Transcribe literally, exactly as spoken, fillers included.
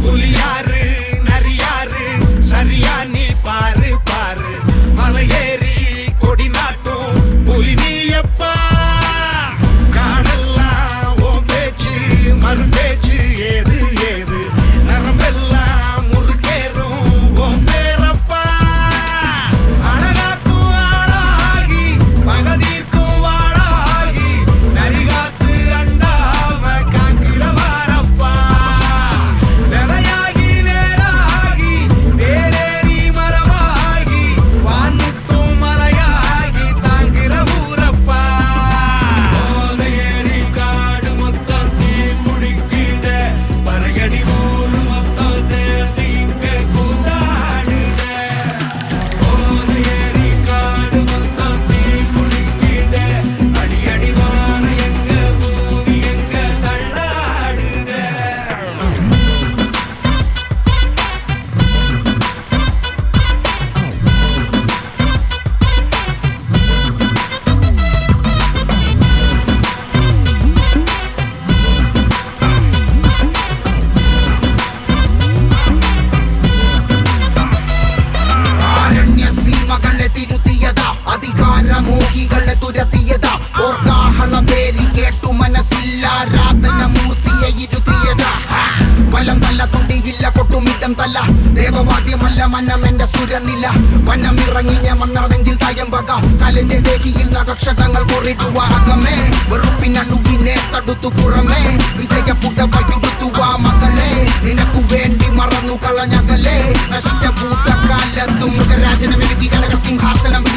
புலியாரு நரியாரு சரியா நீ பாரு பாரு மலையேறி கொடி நாட்டும் புலி நீயப்பா காடெல்லாம் ஓம் பேச்சு மறு பேச்சு ஏது ஏது நரம்பெல்லாம் முறுக்கேறும் ஓம் பேரப்பா அழகாக்கும் ஆளாகி பகதீர்க்கும் வாழாகி நரிகாத்து அண்டாம காக்கிறவாரப்பா விதையாகி வேறாகி வேரேறி மரமாகி வானுட்டும் மலையாகி தாங்கிற ஊரப்பா போதையேறி காடு மொத்தம் தீ குடிக்குத பறையடி ஊரு மொத்தம் சேர்ந்து இங்க கூத்தாடுத போதையேறி காடு மொத்தம் தீ குடிக்குத அடி அடி வான எங்க பூமி எங்க தள்ளாடுத ആരണ്യസീമകളെ തിരുത്തിയതാ അധികാരമോഹികളെ തുരത്തിയതാ ഓർക്കാഹളം പേരി കേട്ടു മനസ്സില്ല ആരാധന മൂർത്തിയെ ഇരുത്തിയതാ വലം തല്ല തുടിയില്ല കൊട്ടുമിട്ടം തല്ല ദേവവാദ്യമല്ല മന്നം എന്റെ സുരനില വനമിറങ്ങി ഞാൻ വന്നതെങ്കിൽ തയമ്പക കലന്റെ ദേഹിയിൽ നക്ഷതങ്ങൾ കുറിക്കുക അകമേ വെറുപ്പിനണുവിനെ തടുത്തു പുറമേ വിജയപുട്ട വയുടുത്തുവ മകളെ നിനക്കു വേണ്ടി മറന്നു കളഞ്ഞകലെ നശിച്ച ഭൂതകാലത്തും മുഖരാജനം എഴുതി കനക സിംഹാസനം